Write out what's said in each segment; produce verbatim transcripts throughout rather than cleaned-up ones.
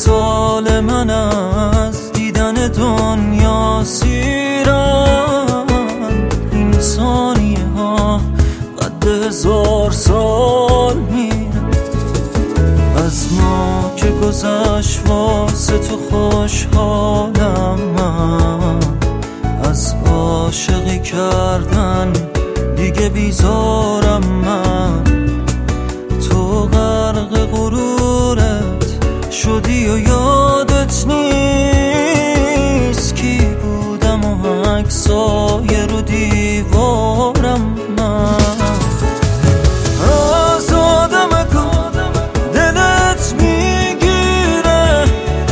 سال من از دیدن دنیا سیرم. این ثانیه ها قد هزار سال میرم. از ما که گذشت واسه تو خوشحالم من. از عاشقی کردن دیگه بیزارم من. تو غرق غرورت شدی و یادت نیست کی بودم و عکسای رو دیوارم من. آزادم کن دلت میگیره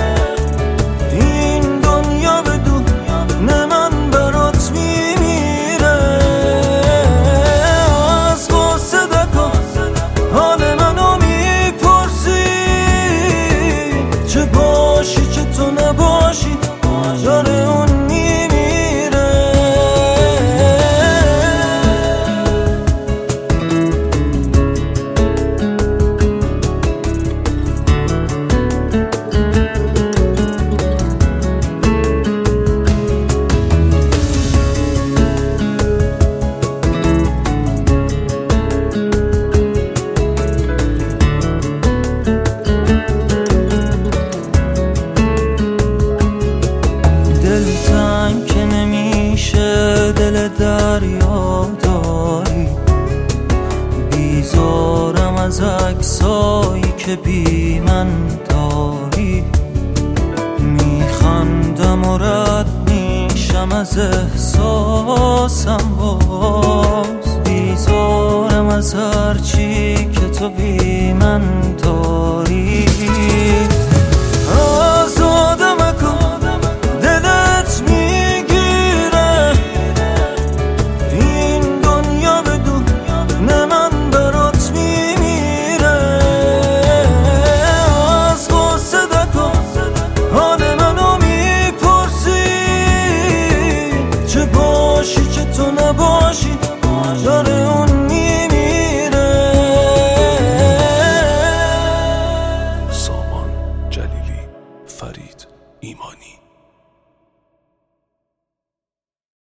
این دنیا بدون نه من برات میمیره. از غصه دکن حال منو میپرسی چه باشی چه تو نباشی داره اون میمیره. دلتنگ که نمیشه دل دریا داری. بیزارم از عکسایی که بی من داری. میخندم و رد میشم از احساسم باز. بیزارم از هرچی که تو بی من داری. آزادم کن دلت میگیره این دنیا بدون نه من برات میمیره. از غصه دکن حال منو میپرسی چه باشی چه تو نباشی داره اون میمیره. سامان جلیلی، فرید ایمانی.